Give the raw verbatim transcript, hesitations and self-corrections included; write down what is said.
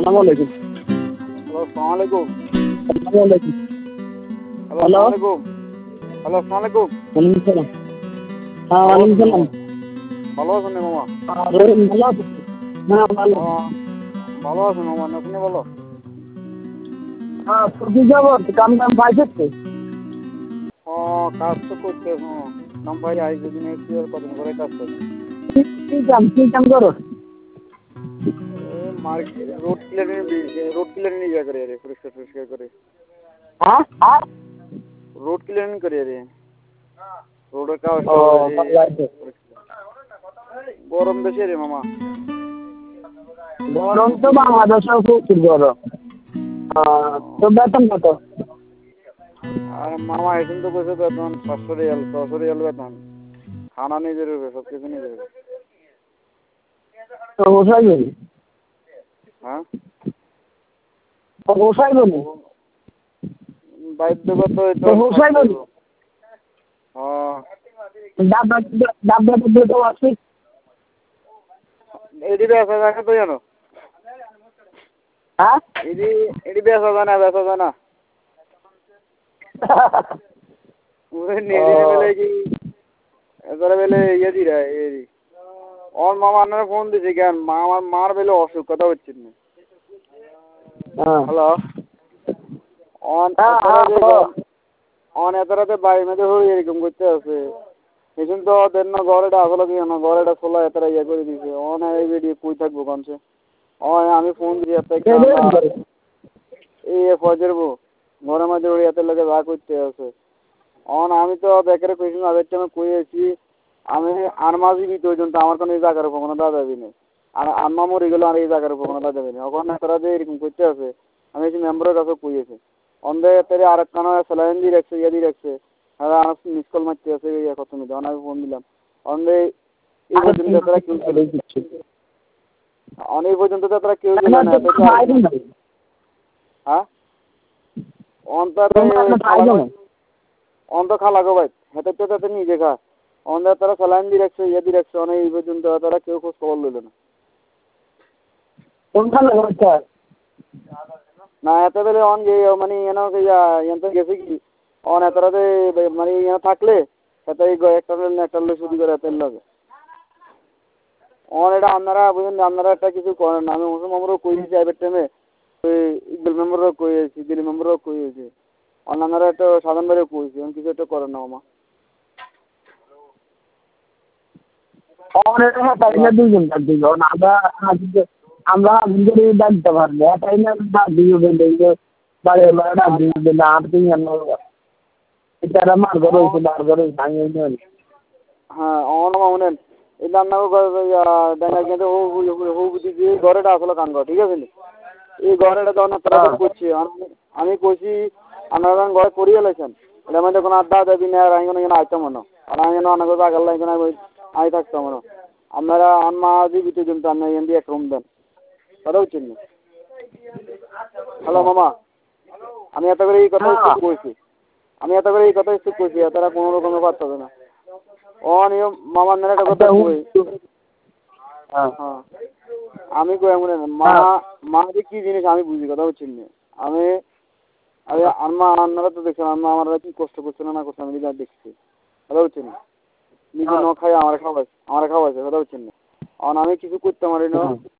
আসসালামু আলাইকুম। হ্যালো আসসালামু আলাইকুম। আসসালামু আলাইকুম। হ্যালো আসসালামু আলাইকুম। হ্যালো আসসালামু আলাইকুম। ওয়ালাইকুম সালাম। হ্যাঁ ওয়ালাইকুম সালাম। ভালো আছেন নি মামা? আরে ভালো আছেন? হ্যাঁ ভালো। আহ, ভালো আছেন মামা, আপনি ভালো? হ্যাঁ ছুটি যাব কাম টাম পাইছিস তো? ও কাজ তো করতে নাম ভাই আই যদি নেক্সট ইয়ার কদিন করে কাজ করবে। কি কি কাম কি কাম করো? Market road clearing road clearing ইয়া করে রে, পরিষ্কার পরিষ্কার করে হ্যাঁ হ্যাঁ রোড ক্লিয়ারিং করে রে, রোডের কাজ ও ভালো আছে। গরম বেশি রে মামা। গরম তো বাংলাদেশেও প্রচুর গরম। আহ, তো বেতন কত? আর মামা এখন তো কইছে বেতন পাঁচশো রিয়াল ছশো রিয়াল বেতন, খানা নিজের হবে, সব কিছু নিজের হবে। তো বসাই বলি হ্যাঁ তো বসাই বলি বাধ্যগত তো বসাই বলি হ্যাঁ ডাব ডাব ডাব দিয়ে তো আসি। এটি বেসা যায় তো জানো, হ্যাঁ এটি এটি বেসা যায় না, বেসা যায় না নিজে বেলে কি এবারে বেলে ইয়ে দি রে এরি ওর মামা আপনারা ফোন দিছে কেন, মা আমার মার বেলে অসুখ, কথা হচ্ছে না। হ্যালো অন অন এত রাতে বাড়ি মেঝে হয়ে এরকম করতে আছে এখন তো ওদের না ঘরেটা আসলে কি না, ঘরেটা খোলা এতটা ইয়ে করে দিছে অন এই ভিডিও কই থাকবো কানছে অন আমি ফোন দিয়ে এই ফজর বউ ঘরের মধ্যে ওই এত লোকে যা করতে আছে অন আমি তো বেকারে কইছি আগের টাইমে কইয়েছি আমি আর মাসই দিতে পর্যন্ত আমার কোনো এই জায়গার উপর কোনো দাদা দিনে আর আম্মা মরে গেলো আর এই জায়গার উপর কোনো দাদা দিনে ওখানে তারা যে এরকম করতে আছে আমি এই মেম্বারের কাছে কইয়েছি অন্ধে তেরে আর কানো স্যালাইন দিয়ে রাখছে ইয়ে দিয়ে রাখছে আর আমার মিস কল মারতে আছে ইয়ে কত মিনিট আমি ফোন দিলাম অন্ধে এই পর্যন্ত তারা কেউ অনেক পর্যন্ত তারা কেউ দিল না হ্যাঁ অন্তর অন্ত খালা গো ভাই হেতে তো তাতে নিজে খা অন্ধে তারা স্যালাইন দিয়ে রাখছে ইয়ে দিয়ে রাখছে অনেক এই পর্যন্ত তারা কেউ খোঁজ খবর লইল না না এত বেলে অন গে মানে এন এনতে গেছে কি অন এতরাতে মানে এনে থাকলে এত একটা একটা শুধু করে এত লাগে অন এটা আপনারা বুঝলেন আপনারা একটা কিছু করেন না আমি মুসলিম মেম্বারও কই দিয়েছি আইবের টাইমে ওই ইকবাল মেম্বারও কইয়েছি দিলি মেম্বারও কইয়েছি অন আপনারা একটা সাধারণ বাড়িও কইছি আমি কিছু একটা করেন না মামা আমরা ডাকতে পারবো এটাই না মার ঘর হয়েছে মার ঘর হ্যাঁ আমার মামা শুনেন এই রান্নাকে কিন্তু ঘরেটা আসলে কান ঘর ঠিক আছে এই ঘরেটা তো অনেক তারা করছি আমি কইছি আপনারা ঘরে করিয়ে লাইছেন এটা মধ্যে কোনো আড্ডা দেবি না আর আমি কোনো এখানে আইতাম না আর আমি যেন অনেক জায়গার লাইন আমি থাকতাম না আপনারা আনমা জীবিত জন্তু আপনার এখান দিয়ে এক রুম দেন কথা হচ্ছেন না। হ্যালো মামা আমি এত করে এই কথা কইছি আমি এত করে এই কথা একটু কইছি তারা কোনো রকমের পারতেছে না ও নিয়ম মামার নানা একটা কথা কই হ্যাঁ আমি কই এমন মা মা যে কি জিনিস আমি বুঝি কথা হচ্ছেন না আমি আরে আম্মা আপনারা তো দেখছেন আম্মা আমরা কি কষ্ট করছে না না করছে আমি যা দেখছি কথা হচ্ছেন না নিজে ন খাই আমার খাওয়াই আমার খাওয়াইছে কথা হচ্ছেন না আর আমি কিছু করতে পারি না